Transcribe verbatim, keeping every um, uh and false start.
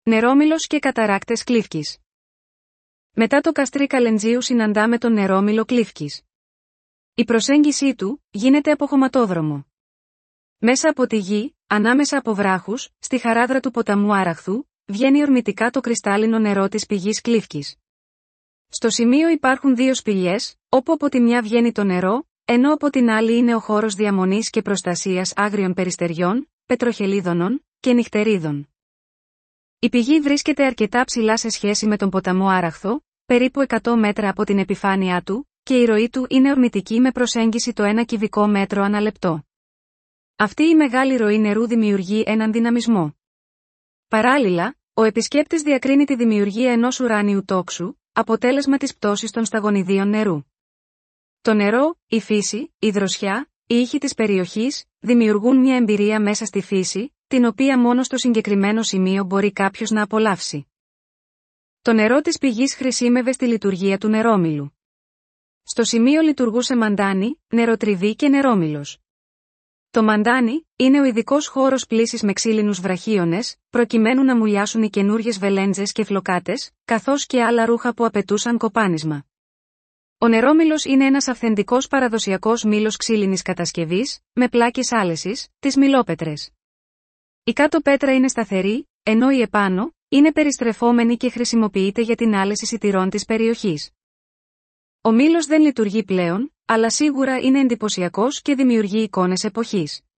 Νερόμυλος και καταράκτες Κλύφκης. Μετά το καστρί Καλεντζίου συναντάμε τον νερόμυλο Κλύφκης. Η προσέγγιση του γίνεται από χωματόδρομο. Μέσα από τη γη, ανάμεσα από βράχους, στη χαράδρα του ποταμού Άραχθου, βγαίνει ορμητικά το κρυστάλλινο νερό της πηγής Κλύφκης. Στο σημείο υπάρχουν δύο σπηλιές, όπου από τη μια βγαίνει το νερό, ενώ από την άλλη είναι ο χώρος διαμονής και προστασίας άγριων περιστεριών, πετροχελίδωνων και νυχτερίδων. Η πηγή βρίσκεται αρκετά ψηλά σε σχέση με τον ποταμό Άραχθο, περίπου εκατό μέτρα από την επιφάνειά του, και η ροή του είναι ορμητική με προσέγγιση το ένα κυβικό μέτρο ανά λεπτό. Αυτή η μεγάλη ροή νερού δημιουργεί έναν δυναμισμό. Παράλληλα, ο επισκέπτης διακρίνει τη δημιουργία ενός ουράνιου τόξου, αποτέλεσμα της πτώσης των σταγονιδίων νερού. Το νερό, η φύση, η δροσιά, οι ήχοι της περιοχής, δημιουργούν μια εμπειρία μέσα στη φύση, την οποία μόνο στο συγκεκριμένο σημείο μπορεί κάποιος να απολαύσει. Το νερό της πηγής χρησιμεύε στη λειτουργία του νερόμυλου. Στο σημείο λειτουργούσε μαντάνι, νεροτριβή και νερόμυλος. Το μαντάνι είναι ο ειδικός χώρος πλύσης με ξύλινους βραχίονες, προκειμένου να μουλιάσουν οι καινούριες βελέντζες και φλοκάτες, καθώς και άλλα ρούχα που απαιτούσαν κοπάνισμα. Ο νερόμυλος είναι ένας αυθεντικός παραδοσιακός μήλος ξύλινης κατασκευής, με πλάκες άλεσης, τις μυλόπετρες. Η κάτω πέτρα είναι σταθερή, ενώ η επάνω είναι περιστρεφόμενη και χρησιμοποιείται για την άλεση σιτηρών της περιοχής. Ο μήλος δεν λειτουργεί πλέον, αλλά σίγουρα είναι εντυπωσιακός και δημιουργεί εικόνες εποχής.